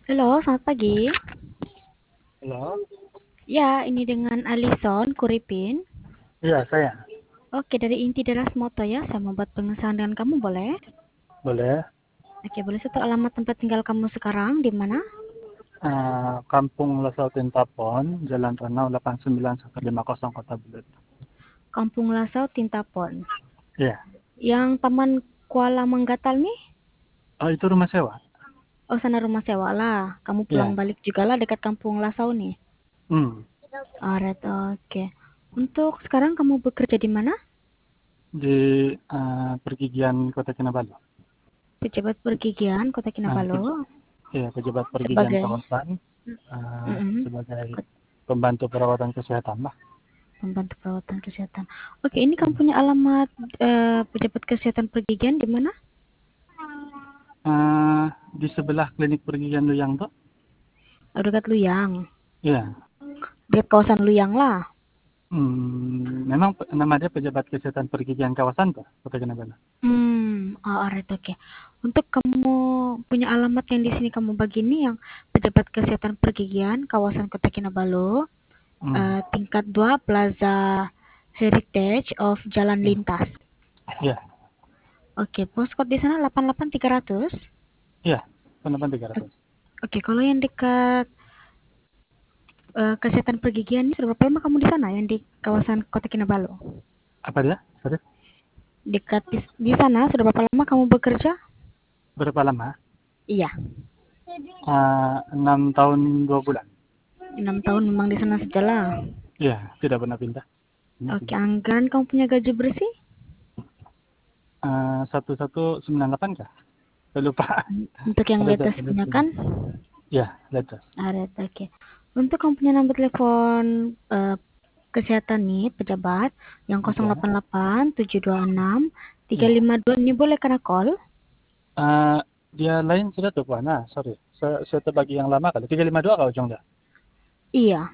Halo, selamat pagi. Halo, Ya, ini dengan Alison Kuripin. iya saya. Oke, dari Inti Deras Moto ya. Saya mau buat pengesahan dengan kamu, boleh? Boleh. Oke, boleh satu alamat tempat tinggal kamu sekarang di mana? Kampung Lesau Tintapon, Jalan Ranau 89150 Kota Belud. Kampung Lasau, Tintapon. Iya. Yang Taman Kuala Manggatal nih? Oh, itu rumah sewa? Oh, sana rumah sewa lah. Kamu pulang Iya. balik juga lah dekat Kampung Lasau nih. Hmm. Alright, oke. Untuk sekarang kamu bekerja di mana? Di Pergigian Kota Kinabalu. Pejabat Pergigian Kota Ah, Kinabalu. pej- iya, pejabat Pergigian Sebagai Kawasan mm-mm, sebagai pembantu perawatan kesehatan lah. pembantu perawatan kesehatan. Oke, ini kamu punya alamat pejabat kesehatan pergigian di mana? Di sebelah klinik Pergigian Luyang tuh? Oh, dekat Luyang. Iya. Di kawasan Luyang lah. Memang nama dia pejabat kesehatan Pergigian Kawasan tuh, Kota Kinabalu. Oh, alright, oke. Untuk kamu punya alamat yang di sini kamu bagi ini yang pejabat kesehatan pergigian kawasan Kota Kinabalu, Hmm. tingkat 2 Plaza Heritage of Jalan Iya. Lintas. Iya. Oke, postcode di sana 88300. Iya, penemuan 300. Oke, kalau yang dekat kesehatan pergigian ini sudah berapa lama kamu di sana yang di kawasan Kota Kinabalu? Apa dia? Sorry. Dekat di sana sudah berapa lama kamu bekerja? Berapa lama? Iya, 6 tahun 2 bulan. 6 tahun memang di sana saja lah. Iya, tidak pernah pindah. Oke, anggaran kamu punya gaji bersih? 1198 kah? Saya lupa. Untuk yang Ada latest data punya sini. kan? Ya, letter. Ada, oke. Untuk kamu punya nomor telepon kesehatan nih, pejabat, yang Oke. 088 726 Ya. 352 ini boleh kena call? Eh, dia lain sudah tuh, Pak. Nah, sorry. Saya terbagi yang lama kali. 352 kau ujung dah. Iya.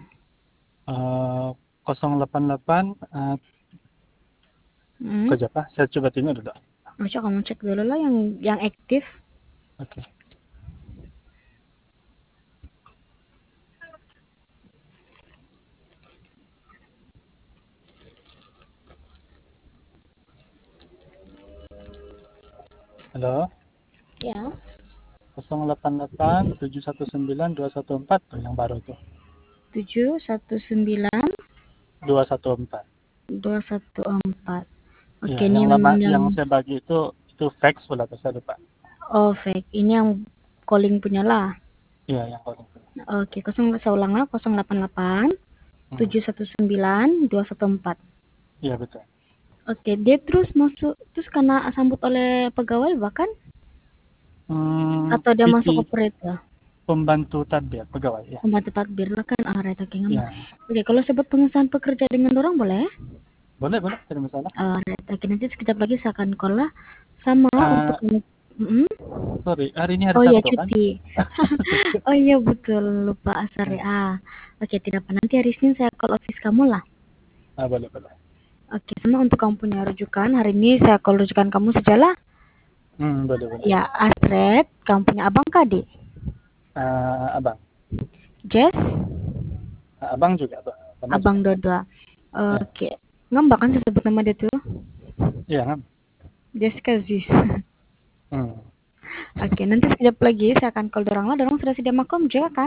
088 Hmm. kerja apa? Saya coba tinggal dulu. Coba kamu cek dulu lah yang aktif. Oke. Halo. Ya. 088 719 214 tuh yang baru tuh. 719 214. 214. Iya, Oke, ini yang lama memang yang yang saya bagi itu fax pula tuh, saya lupa. fake. Ini yang calling punya lah. Iya, yang paling. Oke, saya ulang lah 088 Hmm. 719 214. Iya betul. Oke, dia terus masuk terus karena sambut oleh pegawai bahkan atau dia masuk PT operator? pembantu tadbir pegawai ya. Pembantu takbir lah kan. Right, oke, ngambek. Ya, Oke, kalau sebut pengesahan pekerja dengan orang boleh? boleh boleh, tidak masalah. Right, oke, nanti sekejap lagi saya akan call lah. Sama untuk Uh, mm, Sorry, hari ini hari oh iya, Sabtu kan? cuti. Oh iya, betul, lupa sorry. Oke, tidak apa, nanti hari Senin saya call office kamu lah. Boleh boleh. Oke, sama untuk kamu punya rujukan, hari ini saya call rujukan kamu sajalah. Boleh boleh. Ya, Astrid, kamu punya abang kadi? Abang. Jess, Abang juga, abang. Sama juga. abang dua-dua. Ya, Oke, ngambak kan saya sebut nama dia tuh? iya kan? Jessica Ziz. Hmm. Oke, nanti sekejap lagi saya akan call dorang lah. Dorang sudah sedia maklum juga kan?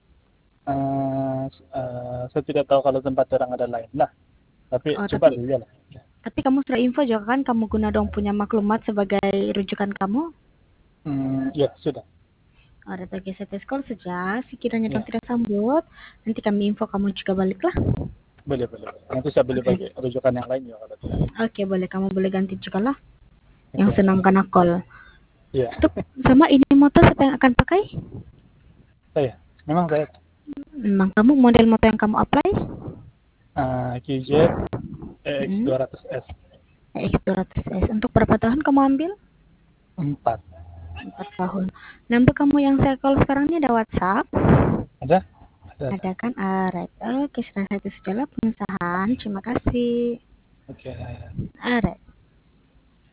Saya tidak tahu kalau tempat orang ada lain lah. Tapi Oh, coba tapi dulu ya lah. tapi kamu sudah info juga kan? Kamu guna dong punya maklumat sebagai rujukan kamu? Ya sudah. Ada lagi saya tes call saja. Sekiranya dong Ya, tidak sambut, nanti kami info kamu juga balik lah. boleh boleh. Nanti saya boleh Oke, bagi rujukan yang lain ya kalau tidak. oke, boleh, kamu boleh ganti juga lah. Yang Oke. senang kena call. Iya. Untuk sama ini motor siapa yang akan pakai? Saya. Memang saya. Memang kamu model motor yang kamu apply? QZ Hmm, EX200S X200S. Untuk berapa tahun kamu ambil? 4. 4 tahun. Nomor kamu yang saya call sekarang ini ada WhatsApp? Ada? Ada. Ada kan? Alright. Oke, sudah satu segala pengesahan. Terima kasih. Oke. Alright.